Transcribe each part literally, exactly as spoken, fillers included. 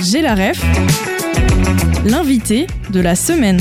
J'ai la ref, l'invité de la semaine.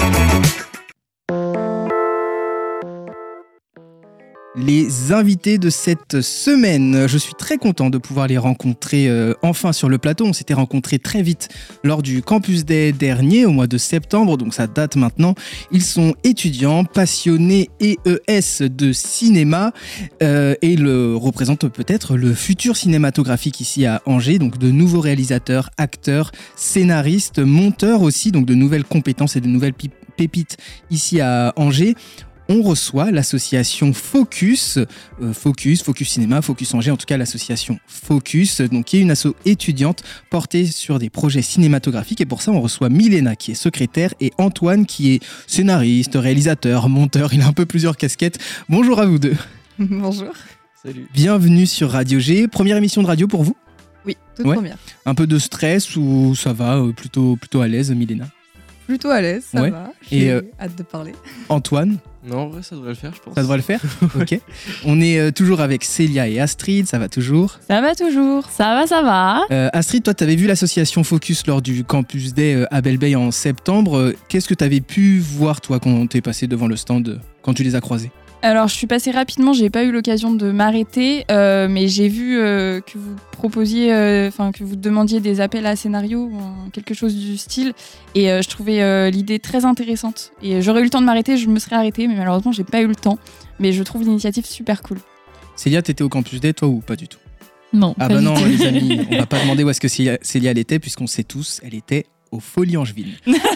Les invités de cette semaine, je suis très content de pouvoir les rencontrer euh, enfin sur le plateau. On s'était rencontrés très vite lors du Campus Day dernier, au mois de septembre, donc ça date maintenant. Ils sont étudiants, passionnés E E S de cinéma euh, et ils représentent peut-être le futur cinématographique ici à Angers, donc de nouveaux réalisateurs, acteurs, scénaristes, monteurs aussi, donc de nouvelles compétences et de nouvelles pépites ici à Angers. On reçoit l'association Focus, euh, Focus, Focus Cinéma, Focus Angers, en tout cas l'association Focus, donc qui est une asso étudiante portée sur des projets cinématographiques. Et pour ça, on reçoit Milena qui est secrétaire et Antoine qui est scénariste, réalisateur, monteur. Il a un peu plusieurs casquettes. Bonjour à vous deux. Bonjour. Salut. Bienvenue sur Radio G. Première émission de radio pour vous ? Oui, toute ouais. première. Un peu de stress ou ça va, euh, plutôt, plutôt à l'aise, Milena ? Plutôt à l'aise, ça ouais. va. J'ai et euh, hâte de parler. Antoine ? Non, en vrai, ça devrait le faire, je pense. Ça devrait le faire ? Ok. On est euh, toujours avec Célia et Astrid, ça va toujours ? Ça va toujours, ça va, ça va. Euh, Astrid, toi, tu avais vu l'association Focus lors du Campus Day euh, à Belle-Bay en septembre. Euh, qu'est-ce que tu avais pu voir, toi, quand tu es passé devant le stand, euh, quand tu les as croisés ? Alors, je suis passée rapidement, j'ai pas eu l'occasion de m'arrêter, euh, mais j'ai vu euh, que vous proposiez, enfin euh, que vous demandiez des appels à scénario, ou quelque chose du style, et euh, je trouvais euh, l'idée très intéressante. Et j'aurais eu le temps de m'arrêter, je me serais arrêtée, mais malheureusement, j'ai pas eu le temps. Mais je trouve l'initiative super cool. Célia, t'étais au Campus Day, toi, ou pas du tout ? Non. Ah bah non, les amis, on va pas demander où est-ce que Célia, Célia elle était, puisqu'on sait tous, elle était aux Folies Angevines.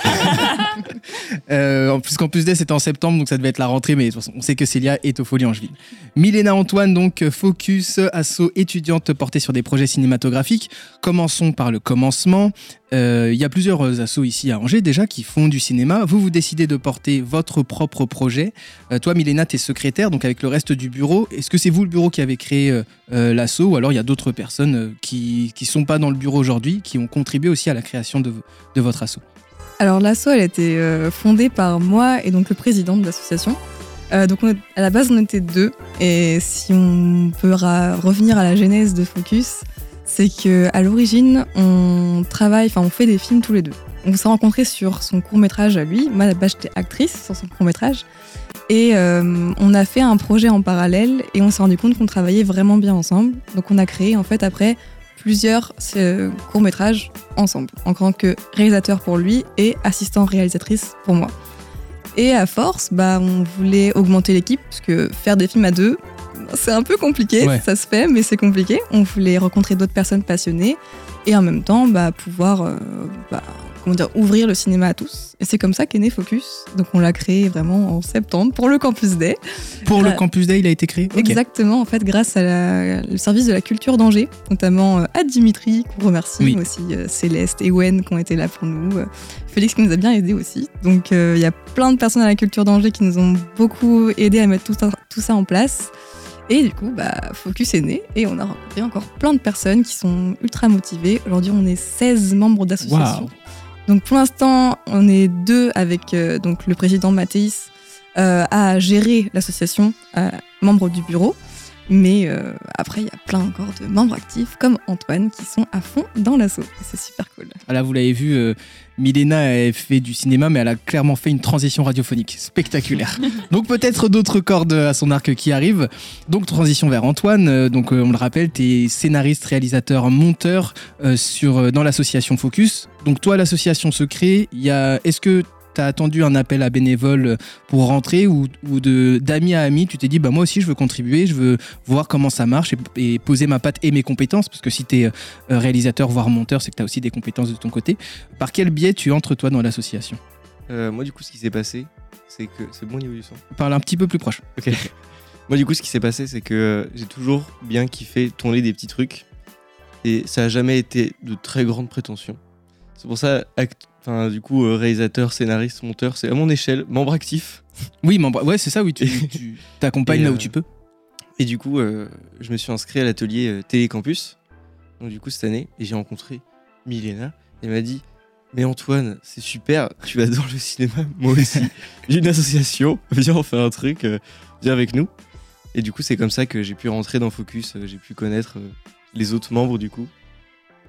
euh, en plus, Campus Day, c'était en septembre, donc ça devait être la rentrée, mais de toute façon, on sait que Célia est aux Folies Angevines. Milena, Antoine, donc Focus, asso étudiante portée sur des projets cinématographiques. Commençons par le commencement. Il euh, y a plusieurs assos ici à Angers déjà qui font du cinéma. Vous, vous décidez de porter votre propre projet. Euh, toi, Milena, tu es secrétaire, donc avec le reste du bureau. Est-ce que c'est vous le bureau qui avez créé euh, l'asso, ou alors il y a d'autres personnes euh, qui ne sont pas dans le bureau aujourd'hui, qui ont contribué aussi à la création de, de votre asso ? Alors l'asso, elle a été euh, fondée par moi et donc le président de l'association. Euh, donc on, à la base, on était deux. Et si on peut ra- revenir à la genèse de Focus, c'est qu'à l'origine, on travaille, enfin on fait des films tous les deux. On s'est rencontrés sur son court-métrage à lui. Moi, à la base, j'étais actrice sur son court-métrage. Et euh, on a fait un projet en parallèle et on s'est rendu compte qu'on travaillait vraiment bien ensemble. Donc on a créé en fait après plusieurs euh, courts-métrages ensemble, en tant que réalisateur pour lui et assistant réalisatrice pour moi. Et à force, bah, on voulait augmenter l'équipe, parce que faire des films à deux, c'est un peu compliqué, ouais. Ça se fait, mais c'est compliqué. On voulait rencontrer d'autres personnes passionnées et en même temps bah, pouvoir euh, bah, comment dire, ouvrir le cinéma à tous. Et c'est comme ça qu'est né Focus. Donc on l'a créé vraiment en septembre pour le Campus Day. Pour euh, le Campus Day, il a été créé ? Exactement, okay. En fait, grâce au service de la culture d'Angers, notamment euh, à Dimitri, qu'on remercie, oui. mais aussi euh, Céleste et Wen qui ont été là pour nous. Euh, Félix qui nous a bien aidés aussi. Donc il euh, y a plein de personnes à la culture d'Angers qui nous ont beaucoup aidés à mettre tout ça, tout ça en place. Et du coup, bah, Focus est né et on a rencontré encore plein de personnes qui sont ultra motivées. Aujourd'hui, on est seize membres d'association. Wow. Donc pour l'instant, on est deux avec euh, donc, le président Mathéis euh, à gérer l'association, euh, membre du bureau. Mais euh, après, il y a plein encore de membres actifs comme Antoine qui sont à fond dans l'asso. Et c'est super cool. Là, vous l'avez vu, euh, Milena a fait du cinéma, mais elle a clairement fait une transition radiophonique spectaculaire. Donc peut-être d'autres cordes à son arc qui arrivent. Donc transition vers Antoine. Euh, donc euh, on le rappelle, tu es scénariste, réalisateur, monteur euh, sur, euh, dans l'association Focus. Donc toi, l'association se crée. Il y a, est-ce que tu as attendu un appel à bénévoles pour rentrer ou, ou de, d'amis à amis, tu t'es dit bah, moi aussi je veux contribuer, je veux voir comment ça marche et, et poser ma patte et mes compétences, parce que si tu es réalisateur voire monteur, c'est que tu as aussi des compétences de ton côté. Par quel biais tu entres toi dans l'association ? euh, Moi du coup ce qui s'est passé, c'est que... C'est bon au niveau du son ? Parle un petit peu plus proche. Ok. Moi du coup ce qui s'est passé, c'est que euh, j'ai toujours bien kiffé tourner des petits trucs et ça n'a jamais été de très grandes prétentions. C'est pour ça, act... enfin, du coup, euh, réalisateur, scénariste, monteur, c'est à mon échelle, membre actif. Oui, membre... ouais, c'est ça, oui, tu, tu t'accompagnes là où euh, tu peux. Et du coup, euh, je me suis inscrit à l'atelier euh, Télécampus, donc du coup, cette année, et j'ai rencontré Milena, et elle m'a dit « Mais Antoine, c'est super, tu adores le cinéma, moi aussi. J'ai une association, viens on fait un truc, euh, viens avec nous. » Et du coup, c'est comme ça que j'ai pu rentrer dans Focus, euh, j'ai pu connaître euh, les autres membres du coup.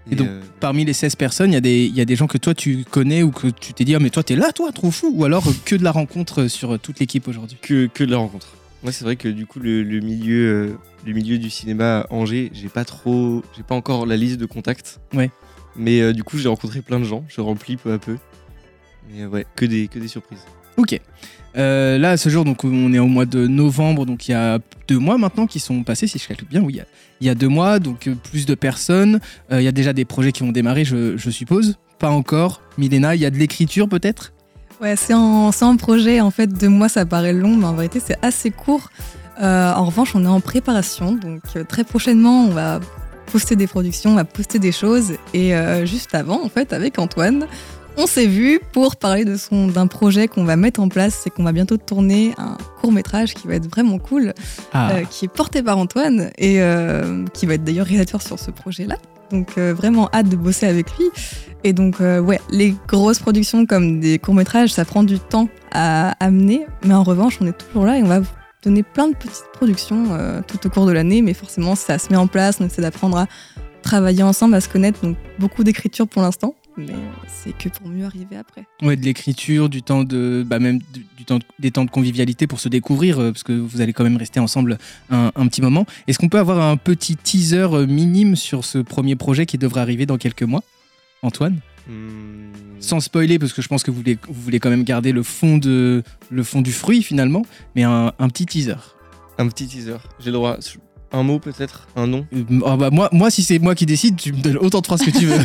Et, et donc, euh... parmi les seize personnes, il y, y a des gens que toi tu connais ou que tu t'es dit, ah, mais toi t'es là, toi, trop fou. Ou alors que de la rencontre sur toute l'équipe aujourd'hui? Que, que de la rencontre. Moi, c'est vrai que du coup, le, le, milieu, euh, le milieu du cinéma à Angers, j'ai pas trop, j'ai pas encore la liste de contacts. Ouais. Mais euh, du coup, j'ai rencontré plein de gens. Je remplis peu à peu. Mais euh, ouais, que des, que des surprises. Ok. Euh, là, à ce jour, donc, on est au mois de novembre, donc il y a deux mois maintenant qui sont passés, si je calcule bien. Oui, il y a, il y a deux mois, donc euh, plus de personnes. Euh, il y a déjà des projets qui vont démarrer, je, je suppose. Pas encore. Milena, il y a de l'écriture peut-être? Ouais, c'est un, c'est un projet. En fait, deux mois, ça paraît long, mais en vérité, c'est assez court. Euh, en revanche, on est en préparation, donc euh, très prochainement, on va poster des productions, on va poster des choses. Et euh, juste avant, en fait, avec Antoine, on s'est vu pour parler de son, d'un projet qu'on va mettre en place. C'est qu'on va bientôt tourner un court-métrage qui va être vraiment cool, ah. euh, qui est porté par Antoine et euh, qui va être d'ailleurs réalisateur sur ce projet-là. Donc euh, vraiment hâte de bosser avec lui. Et donc euh, ouais, les grosses productions comme des courts-métrages, ça prend du temps à amener. Mais en revanche, on est toujours là et on va vous donner plein de petites productions euh, tout au cours de l'année. Mais forcément, ça se met en place. On essaie d'apprendre à travailler ensemble, à se connaître. Donc beaucoup d'écriture pour l'instant. Mais c'est que pour mieux arriver après. Ouais, de l'écriture, du temps de, bah même du, du temps, des temps de convivialité pour se découvrir, euh, parce que vous allez quand même rester ensemble un, un petit moment. Est-ce qu'on peut avoir un petit teaser minime sur ce premier projet qui devrait arriver dans quelques mois, Antoine? Mmh. Sans spoiler, parce que je pense que vous voulez, vous voulez quand même garder le fond, de, le fond du fruit finalement, mais un, un petit teaser. Un petit teaser, j'ai le droit. Un mot peut-être? Un nom? euh, oh bah moi, moi, si c'est moi qui décide, tu me donnes autant de phrases que tu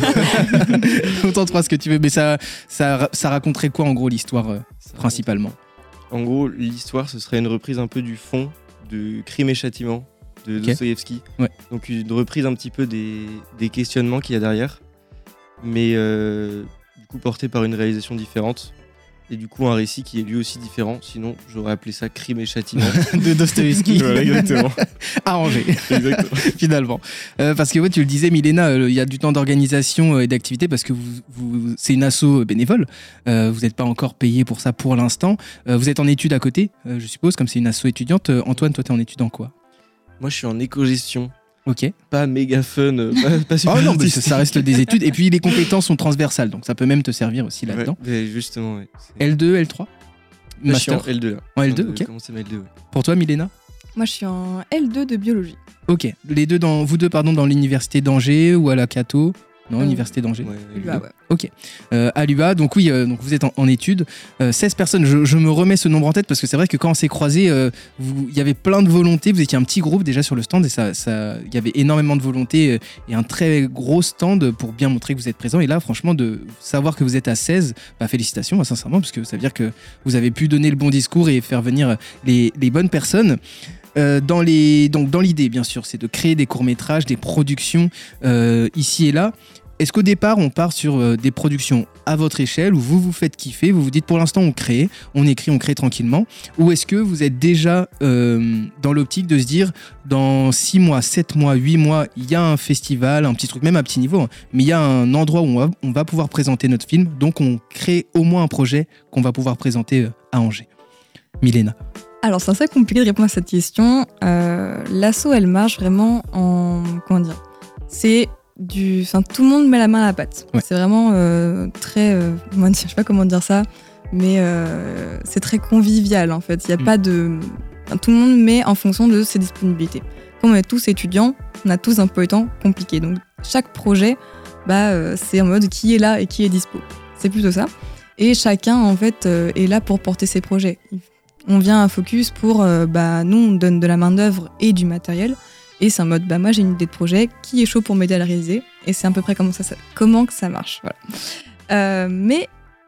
veux. Autant de phrases que tu veux. Mais ça, ça, ça raconterait quoi en gros l'histoire euh, principalement? En gros, l'histoire, ce serait une reprise un peu du fond de Crime et Châtiment de okay. Dostoïevski. Ouais. Donc une reprise un petit peu des, des questionnements qu'il y a derrière, mais euh, du coup porté par une réalisation différente. Et du coup, un récit qui est lui aussi différent. Sinon, j'aurais appelé ça Crime et Châtiment de Dostoïevski. Voilà, exactement. À Angers. Exactement. Finalement. Euh, parce que ouais, tu le disais, Milena, il euh, y a du temps d'organisation et d'activité parce que vous, vous, c'est une asso bénévole. Euh, vous n'êtes pas encore payé pour ça pour l'instant. Euh, vous êtes en études à côté, euh, je suppose, comme c'est une asso étudiante. Euh, Antoine, toi, tu es en études en quoi? Moi, je suis en éco-gestion. Ok. Pas méga fun, pas, pas super. Oh non, mais ça reste des études. Et puis les compétences sont transversales, donc ça peut même te servir aussi là-dedans. Ouais, justement, ouais. L deux, L trois? Moi, Master. Je suis en L deux là. En L deux, ok. Commencer ma L deux, ouais. Pour toi, Milena? Moi, je suis en L deux de biologie. Ok. Les deux dans, vous deux, pardon, dans l'université d'Angers ou à la Cato? Non, euh, Université d'Angers. Ouais, U A, ouais. Ok. Euh, à l'U A, donc oui, euh, donc vous êtes en, en études. Euh, seize personnes, je, je me remets ce nombre en tête parce que c'est vrai que quand on s'est croisés, il euh, y avait plein de volonté. Vous étiez un petit groupe déjà sur le stand et ça, ça, y avait énormément de volonté euh, et un très gros stand pour bien montrer que vous êtes présents. Et là, franchement, de savoir que vous êtes à seize, bah, félicitations, bah, sincèrement, parce que ça veut dire que vous avez pu donner le bon discours et faire venir les, les bonnes personnes. Euh, dans, les, donc, dans l'idée, bien sûr, c'est de créer des courts-métrages, des productions euh, ici et là. Est-ce qu'au départ, on part sur euh, des productions à votre échelle où vous vous faites kiffer, vous vous dites pour l'instant on crée, on écrit, on crée tranquillement, ou est-ce que vous êtes déjà euh, dans l'optique de se dire dans six mois, sept mois, huit mois, il y a un festival, un petit truc, même à petit niveau, hein, mais il y a un endroit où on va, on va pouvoir présenter notre film, donc on crée au moins un projet qu'on va pouvoir présenter euh, à Angers. Milena. Alors c'est assez compliqué de répondre à cette question. Euh, l'asso, elle marche vraiment en... Comment dire ? C'est... Du, enfin, tout le monde met la main à la pâte. Ouais. C'est vraiment euh, très, euh, moi, je sais pas comment dire ça, mais euh, c'est très convivial en fait. Il y a mmh. pas de, enfin, tout le monde met en fonction de ses disponibilités. Comme on est tous étudiants, on a tous un peu de temps compliqué. Donc chaque projet, bah, euh, c'est en mode qui est là et qui est dispo. C'est plutôt ça. Et chacun en fait euh, est là pour porter ses projets. On vient à Focus pour, euh, bah, nous on donne de la main d'œuvre et du matériel. Et c'est en mode, bah moi j'ai une idée de projet, qui est chaud pour m'aider à la réaliser? Et c'est à peu près comment, ça, ça, comment que ça marche. Voilà. Euh, mais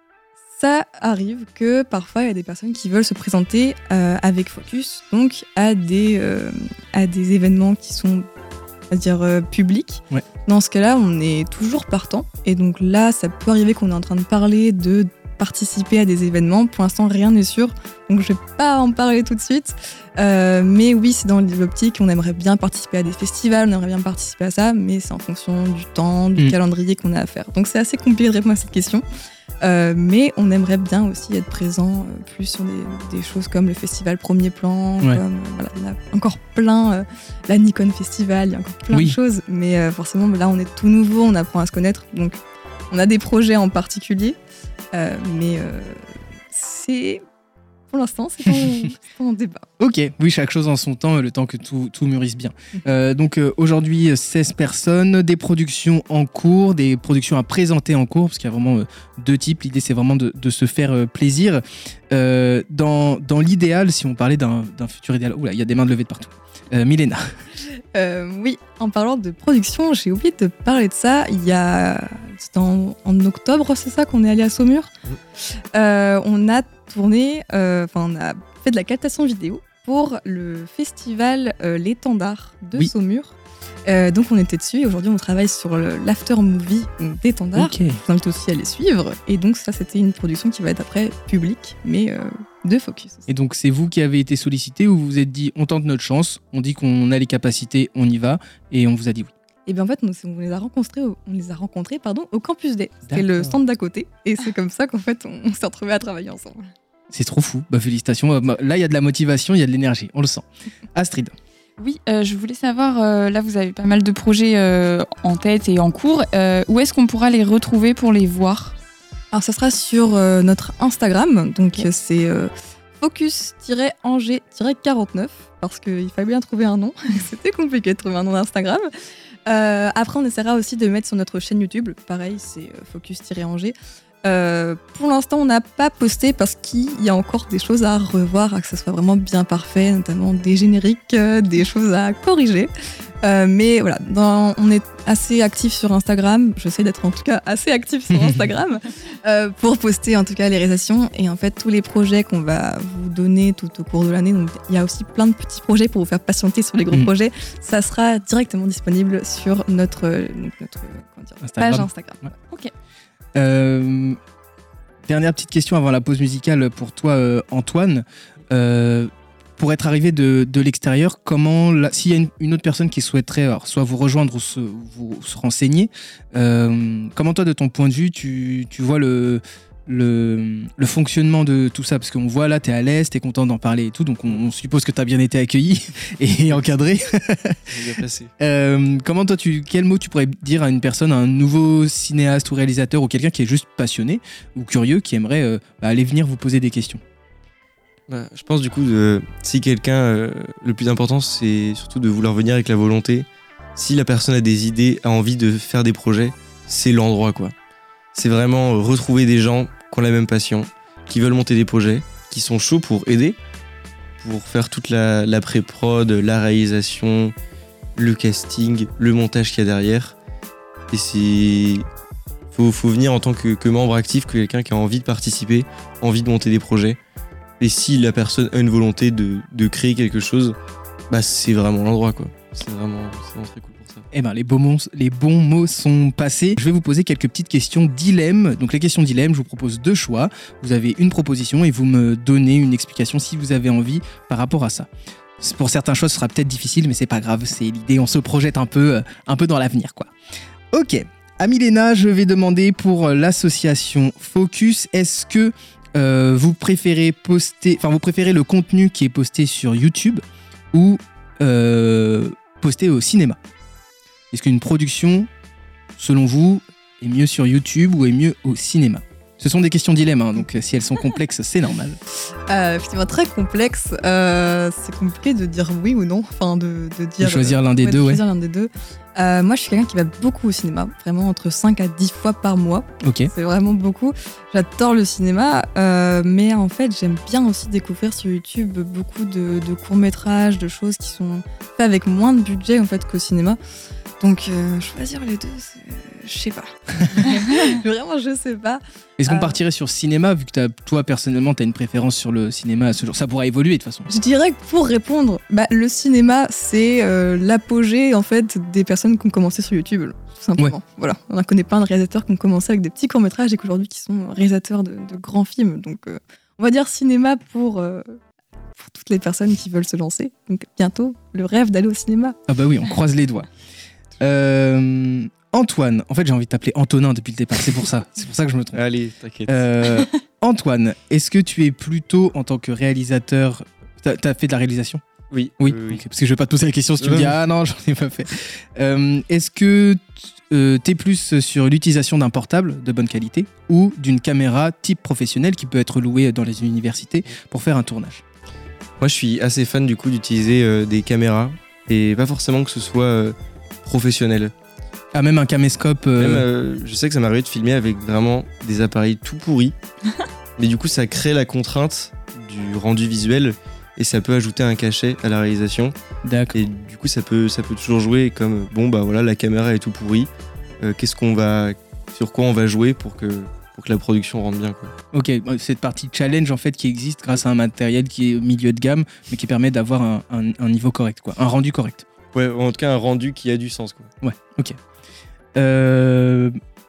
ça arrive que parfois il y a des personnes qui veulent se présenter euh, avec Focus, donc à des, euh, à des événements qui sont, à dire, euh, publics. Ouais. Dans ce cas-là, on est toujours partant. Et donc là, ça peut arriver qu'on est en train de parler de participer à des événements. Pour l'instant, rien n'est sûr, donc je vais pas en parler tout de suite. Euh, mais oui, c'est dans l'optique, on aimerait bien participer à des festivals, on aimerait bien participer à ça, mais c'est en fonction du temps, du mmh. calendrier qu'on a à faire. Donc c'est assez compliqué de répondre à cette question. Euh, mais on aimerait bien aussi être présent euh, plus sur des, des choses comme le festival Premier Plan, Ouais. comme, euh, voilà, il y en a encore plein, euh, la Nikon Festival, il y a encore plein Oui. de choses. Mais euh, forcément, là, on est tout nouveau, on apprend à se connaître. Donc, on a des projets en particulier. Euh, mais euh, c'est... Pour l'instant, c'est en, c'est en débat. Ok, oui, chaque chose en son temps, le temps que tout, tout mûrisse bien. Euh, donc euh, aujourd'hui, seize personnes, des productions en cours, des productions à présenter en cours, parce qu'il y a vraiment euh, deux types. L'idée, c'est vraiment de, de se faire euh, plaisir. Euh, dans dans l'idéal, si on parlait d'un d'un futur idéal, oula, il y a des mains de levées de partout. Euh, Milena. Euh, oui, en parlant de production, j'ai oublié de parler de ça. Il y a, c'était en, en octobre, c'est ça, qu'on est allé à Saumur. Euh, on a tourné, euh, enfin, on a fait de la captation vidéo pour le festival euh, L'Étendard de Oui. Saumur. Euh, donc on était dessus et aujourd'hui on travaille sur le- l'after movie d'Étendard. Ok. Je vous invite aussi à les suivre. Et donc ça, c'était une production qui va être après publique, mais euh, de Focus aussi. Et donc c'est vous qui avez été sollicité ou vous vous êtes dit on tente notre chance, on dit qu'on a les capacités, on y va et on vous a dit oui. Et bien en fait, on, on les a rencontrés, au, on les a rencontrés pardon, au Campus Day. C'était le D'accord. stand d'à côté. Et c'est comme ça qu'en fait, on, on s'est retrouvés à travailler ensemble. C'est trop fou. Bah félicitations. Euh, bah, Là il y a de la motivation, il y a de l'énergie, on le sent. Astrid. Oui, euh, je voulais savoir, euh, là vous avez pas mal de projets euh, en tête et en cours. Euh, où est-ce qu'on pourra les retrouver pour les voir ? Alors ça sera sur euh, notre Instagram. Donc Ok. euh, c'est euh, focus-angers quarante-neuf. Parce qu'il fallait bien trouver un nom. C'était compliqué de trouver un nom d'Instagram. Euh, après, on essaiera aussi de mettre sur notre chaîne YouTube. Pareil, c'est euh, focus-angers. Euh, pour l'instant, on n'a pas posté parce qu'il y a encore des choses à revoir, à que ce soit vraiment bien parfait, notamment des génériques, euh, des choses à corriger. Euh, mais voilà, dans- on est assez actif sur Instagram. J'essaie d'être en tout cas assez actif sur Instagram euh, pour poster en tout cas les réalisations et en fait tous les projets qu'on va vous donner tout au cours de l'année. Donc il y a aussi plein de petits projets pour vous faire patienter sur les gros Mhm. projets. Ça sera directement disponible sur notre, euh, donc notre euh, comment dire, Instagram. page Instagram. Euh, dernière petite question avant la pause musicale pour toi, euh, Antoine. Euh, pour être arrivé de, de l'extérieur, comment, la- s'il y a une, une autre personne qui souhaiterait alors, soit vous rejoindre ou se, vous, se renseigner, euh, comment toi, de ton point de vue, tu, tu vois le, le, le fonctionnement de tout ça? Parce qu'on voit là, tu es à l'aise, tu es content d'en parler et tout, donc on, on suppose que tu as bien été accueilli et encadré. Il va passer. Euh, comment toi, tu, quel mot tu pourrais dire à une personne, à un nouveau cinéaste ou réalisateur ou quelqu'un qui est juste passionné ou curieux, qui aimerait euh, bah, aller venir vous poser des questions? Bah, je pense du coup, de, si quelqu'un, euh, le plus important, c'est surtout de vouloir venir avec la volonté. Si la personne a des idées, a envie de faire des projets, c'est l'endroit quoi. C'est vraiment euh, retrouver des gens qui ont la même passion, qui veulent monter des projets, qui sont chauds pour aider, pour faire toute la, la pré-prod, la réalisation, le casting, le montage qu'il y a derrière. Et c'est... Faut, faut venir en tant que, que membre actif, que quelqu'un qui a envie de participer, envie de monter des projets. Et si la personne a une volonté de, de créer quelque chose, bah c'est vraiment l'endroit quoi. C'est vraiment, c'est vraiment très cool pour ça. Eh ben, les bons, mots, les bons mots sont passés. Je vais vous poser quelques petites questions dilemme. Donc les questions dilemme, je vous propose deux choix. Vous avez une proposition et vous me donnez une explication si vous avez envie par rapport à ça. Pour certains choix, ce sera peut-être difficile, mais c'est pas grave. C'est l'idée. On se projette un peu, euh, un peu dans l'avenir, quoi. Ok. À Milena, je vais demander pour l'association Focus. Est-ce que euh, vous préférez poster, enfin vous préférez le contenu qui est posté sur YouTube ou euh, posté au cinéma? Est-ce qu'une production, selon vous, est mieux sur YouTube ou est mieux au cinéma? Ce sont des questions dilemme, hein, donc si elles sont complexes, c'est normal. Euh, effectivement, très complexe. Euh, c'est compliqué de dire oui ou non. Enfin, de, de dire. De choisir l'un des ouais, deux, de ouais. choisir l'un des deux. Euh, moi, je suis quelqu'un qui va beaucoup au cinéma, vraiment entre cinq à dix fois par mois. Ok. C'est vraiment beaucoup. J'adore le cinéma, euh, mais en fait, j'aime bien aussi découvrir sur YouTube beaucoup de, de courts-métrages, de choses qui sont faites avec moins de budget en fait qu'au cinéma. Donc, euh, choisir les deux, c'est... je sais pas. Vraiment, je sais pas. Est-ce qu'on Euh. partirait sur cinéma, vu que t'as- toi, personnellement, tu as une préférence sur le cinéma à ce jour? Ça pourra évoluer de toute façon. Je dirais que pour répondre, bah, le cinéma, c'est euh, l'apogée en fait des personnes qui ont commencé sur YouTube, tout simplement. Voilà, on en connaît plein de réalisateurs qui ont commencé avec des petits courts métrages et qu'aujourd'hui qui sont réalisateurs de, de grands films. Donc, euh, on va dire cinéma pour euh, pour toutes les personnes qui veulent se lancer. Donc, bientôt, le rêve d'aller au cinéma. Ah bah oui, on croise les doigts. Euh, Antoine, en fait j'ai envie de t'appeler Antonin depuis le départ, c'est pour ça, c'est pour ça que je me trompe. Allez, t'inquiète. Euh, Antoine, est-ce que tu es plutôt en tant que réalisateur, t'as, t'as fait de la réalisation ? Oui. Oui, oui, oui. ok, parce que je vais pas te poser la question si tu me Ouais. dis ah non j'en ai pas fait. Euh, est-ce que euh, t'es plus sur l'utilisation d'un portable de bonne qualité ou d'une caméra type professionnelle qui peut être louée dans les universités pour faire un tournage ? Moi, je suis assez fan du coup d'utiliser euh, des caméras et pas forcément que ce soit euh, professionnel. Ah, même un caméscope. euh, Même, euh, je sais que ça m'est arrivé de filmer avec vraiment des appareils tout pourris, mais du coup, ça crée la contrainte du rendu visuel et ça peut ajouter un cachet à la réalisation. D'accord. Et du coup, ça peut, ça peut toujours jouer comme bon, bah voilà, la caméra est tout pourrie. Euh, qu'est-ce qu'on va, sur quoi on va jouer pour que, pour que la production rentre bien, quoi. Ok, cette partie challenge en fait qui existe grâce à un matériel qui est au milieu de gamme, mais qui permet d'avoir un, un- un niveau correct, quoi, un rendu correct. Ouais, en tout cas, un rendu qui a du sens, quoi. Ouais, ok. Euh,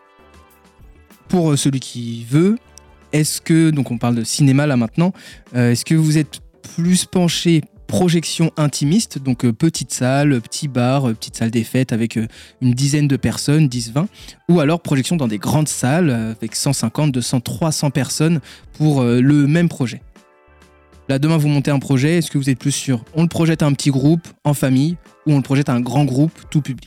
Pour celui qui veut, est-ce que, donc on parle de cinéma là maintenant, euh, est-ce que vous êtes plus penché projection intimiste, donc euh, petite salle, petit bar, euh, petite salle des fêtes avec euh, une dizaine de personnes, dix vingt, ou alors projection dans des grandes salles euh, avec cent cinquante, deux cents, trois cents personnes pour euh, le même projet. Là, demain, vous montez un projet, est-ce que vous êtes plus sûr on le projette à un petit groupe, en famille, ou on le projette à un grand groupe, tout public ?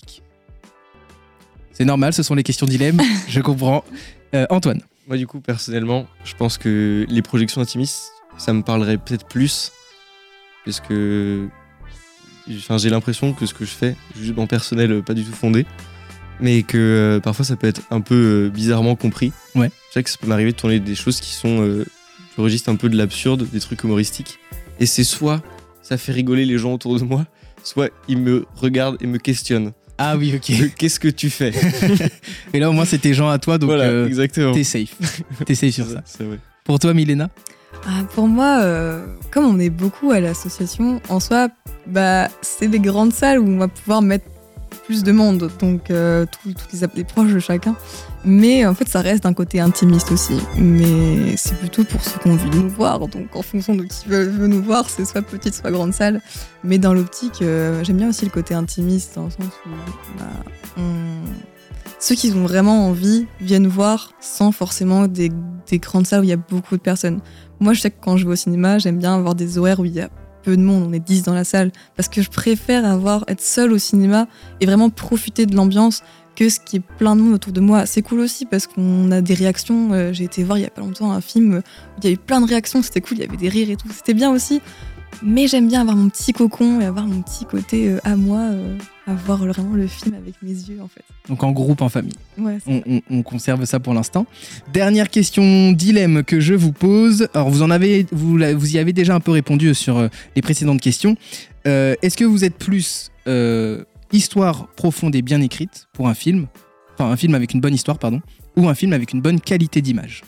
C'est normal, ce sont les questions dilemme, je comprends. Euh, Antoine. Moi, du coup, personnellement, je pense que les projections intimistes, ça me parlerait peut-être plus. Parce que enfin, j'ai l'impression que ce que je fais, jugement personnel, euh, pas du tout fondé, mais que euh, parfois ça peut être un peu euh, bizarrement compris. Ouais. Je sais que ça peut m'arriver de tourner des choses qui sont euh, du registre un peu de l'absurde, des trucs humoristiques. Et c'est soit ça fait rigoler les gens autour de moi, soit ils me regardent et me questionnent. Ah oui, ok. Euh, Qu'est-ce que tu fais? Et là, au moins, c'est tes gens à toi, donc Voilà, euh, exactement. t'es safe. T'es safe sur ça. C'est vrai. Pour toi, Milena ? Ah, pour moi, euh, comme on est beaucoup à l'association, en soi, bah, c'est des grandes salles où on va pouvoir mettre plus de monde, donc euh, tous tous les, les proches de chacun. Mais en fait, ça reste d'un côté intimiste aussi. Mais c'est plutôt pour ceux qui ont envie de nous voir. Donc en fonction de qui veut, veut nous voir, c'est soit petite, soit grande salle. Mais dans l'optique, euh, j'aime bien aussi le côté intimiste, dans le sens où bah, on... ceux qui ont vraiment envie viennent voir sans forcément des, des grandes salles où il y a beaucoup de personnes. Moi, je sais que quand je vais au cinéma, j'aime bien avoir des horaires où il y a peu de monde, on est dix dans la salle, parce que je préfère avoir, être seule au cinéma et vraiment profiter de l'ambiance que ce qui est plein de monde autour de moi. C'est cool aussi parce qu'on a des réactions. Euh, j'ai été voir il y a pas longtemps un film où il y avait plein de réactions, c'était cool, il y avait des rires et tout, c'était bien aussi. Mais j'aime bien avoir mon petit cocon et avoir mon petit côté euh, à moi, euh, avoir vraiment le film avec mes yeux en fait. Donc en groupe, en famille. Ouais, c'est On, on- on conserve ça pour l'instant. Dernière question dilemme que je vous pose. Alors vous en avez, vous, la- vous y avez déjà un peu répondu sur euh, les précédentes questions. Euh, est-ce que vous êtes plus euh, histoire profonde et bien écrite pour un film, enfin un film avec une bonne histoire, pardon, ou un film avec une bonne qualité d'image?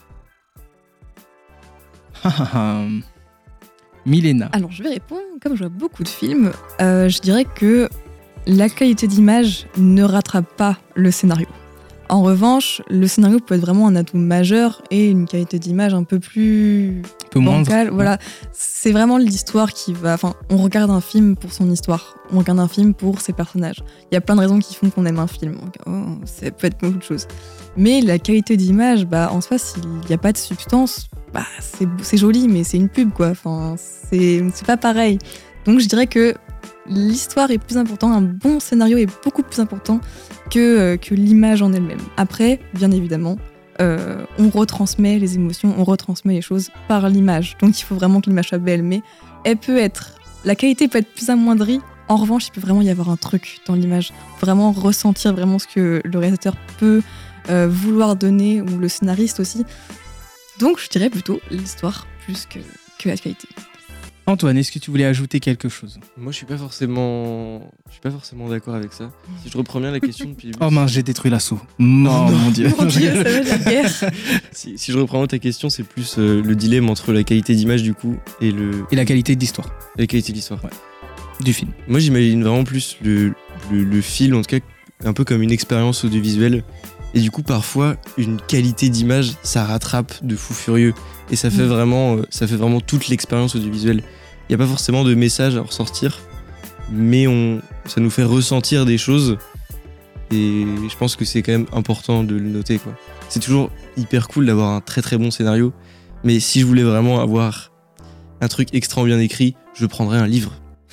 Milena. Alors, je vais répondre. Comme je vois beaucoup de films, euh, je dirais que la qualité d'image ne rattrape pas le scénario. En revanche, le scénario peut être vraiment un atout majeur et une qualité d'image un peu plus Un peu moindre. bancale. Voilà, c'est vraiment l'histoire qui va. Enfin, on regarde un film pour son histoire. On regarde un film pour ses personnages. Il y a plein de raisons qui font qu'on aime un film. Donc, oh, ça peut être beaucoup de choses. Mais la qualité d'image, bah, en soi, s'il n'y a pas de substance, bah, c'est, c'est joli, mais c'est une pub, quoi. Enfin, c'est, c'est pas pareil. Donc, je dirais que l'histoire est plus importante, un bon scénario est beaucoup plus important que, euh, que l'image en elle-même. Après, bien évidemment, euh, on retransmet les émotions, on retransmet les choses par l'image. Donc, il faut vraiment que l'image soit belle, mais elle peut être... La qualité peut être plus amoindrie. En revanche, il peut vraiment y avoir un truc dans l'image. Vraiment ressentir vraiment ce que le réalisateur peut euh, vouloir donner, ou le scénariste aussi. Donc, je dirais plutôt l'histoire plus que, que la qualité. Antoine, est-ce que tu voulais ajouter quelque chose? Moi, je suis pas forcément, je suis pas forcément d'accord avec ça. Si je reprends bien la question depuis le début, Oh mince, j'ai détruit l'assaut. Non, non. mon dieu. Mon Dieu, ça va être la guerre. si, si je reprends ta question, c'est plus euh, le dilemme entre la qualité d'image du coup et le Et la qualité de l'histoire et la qualité de l'histoire. du film. Moi, j'imagine vraiment plus le, le, le film, en tout cas, un peu comme une expérience audiovisuelle. Et du coup, parfois, une qualité d'image, ça rattrape de fou furieux. Et ça fait Mm. vraiment, euh, ça fait vraiment toute l'expérience audiovisuelle. Il n'y a pas forcément de message à ressortir, mais on, ça nous fait ressentir des choses Et je pense que c'est quand même important de le noter, quoi. C'est toujours hyper cool d'avoir un très très bon scénario, mais si je voulais vraiment avoir un truc extrêmement bien écrit, je prendrais un livre.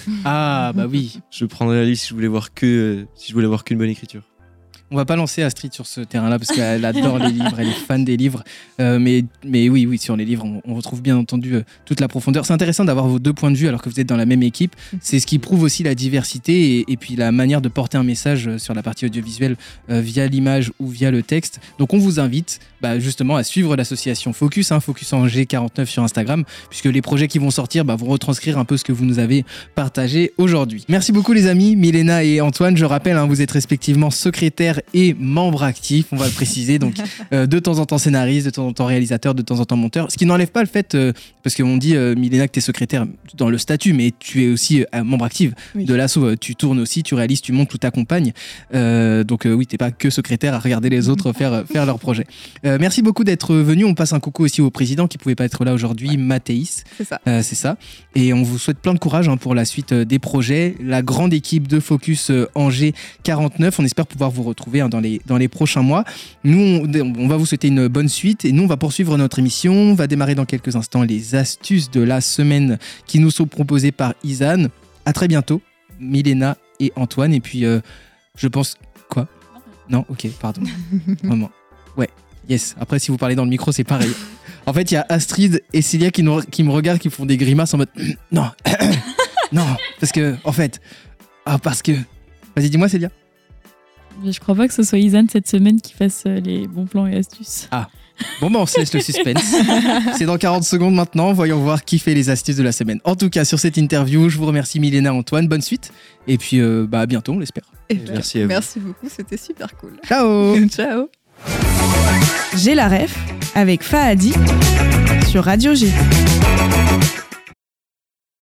Ah bah oui. Je prendrais un livre si je voulais voir que euh, si je voulais voir qu'une bonne écriture. On va pas lancer Astrid sur ce terrain-là parce qu'elle adore les livres, elle est fan des livres. Euh, mais, mais oui, oui, sur les livres, on, on retrouve bien entendu euh, toute la profondeur. C'est intéressant d'avoir vos deux points de vue alors que vous êtes dans la même équipe. C'est ce qui prouve aussi la diversité et, et puis la manière de porter un message sur la partie audiovisuelle euh, via l'image ou via le texte. Donc on vous invite bah, justement à suivre l'association Focus, hein, Focus Angers quarante-neuf sur Instagram, puisque les projets qui vont sortir bah, vont retranscrire un peu ce que vous nous avez partagé aujourd'hui. Merci beaucoup les amis, Milena et Antoine. Je rappelle, hein, vous êtes respectivement secrétaire et membre actif, on va le préciser, donc euh, de temps en temps scénariste, de temps en temps réalisateur, de temps en temps monteur, ce qui n'enlève pas le fait, euh, parce qu'on dit euh, Milena que tu es secrétaire dans le statut, mais tu es aussi euh, membre actif oui. de l'asso, tu tournes aussi, tu réalises, tu montes, tu t'accompagnes, euh, donc euh, oui, t'es pas que secrétaire à regarder les autres faire, faire leurs projets. Euh, merci beaucoup d'être venu, on passe un coucou aussi au président qui pouvait pas être là aujourd'hui, ouais. Mathéis, c'est ça. Euh, c'est ça, et on vous souhaite plein de courage hein, pour la suite euh, des projets, la grande équipe de Focus euh, Angers quarante-neuf, on espère pouvoir vous retrouver hein, dans les dans les prochains mois. Nous, on, on va vous souhaiter une bonne suite et nous, on va poursuivre notre émission. On va démarrer dans quelques instants les astuces de la semaine qui nous sont proposées par Izan. À très bientôt, Milena et Antoine. Et puis, euh, je pense... Quoi ? Non ? Ok, pardon. Vraiment. Ouais, yes. Après, si vous parlez dans le micro, c'est pareil. En fait, il y a Astrid et Célia qui, nous, qui me regardent, qui font des grimaces en mode... non, non, parce que, en fait... Ah, parce que... Vas-y, dis-moi, Célia. Mais je crois pas que ce soit Izan cette semaine qui fasse les bons plans et astuces. Ah, bon bah on se laisse le suspense. C'est dans quarante secondes maintenant, voyons voir qui fait les astuces de la semaine. En tout cas, sur cette interview, je vous remercie Milena, Antoine, bonne suite. Et puis euh, bah à bientôt, on l'espère. Et merci à vous. Merci beaucoup, c'était super cool. Ciao. Ciao. J'ai la ref avec Fahadi sur Radio G.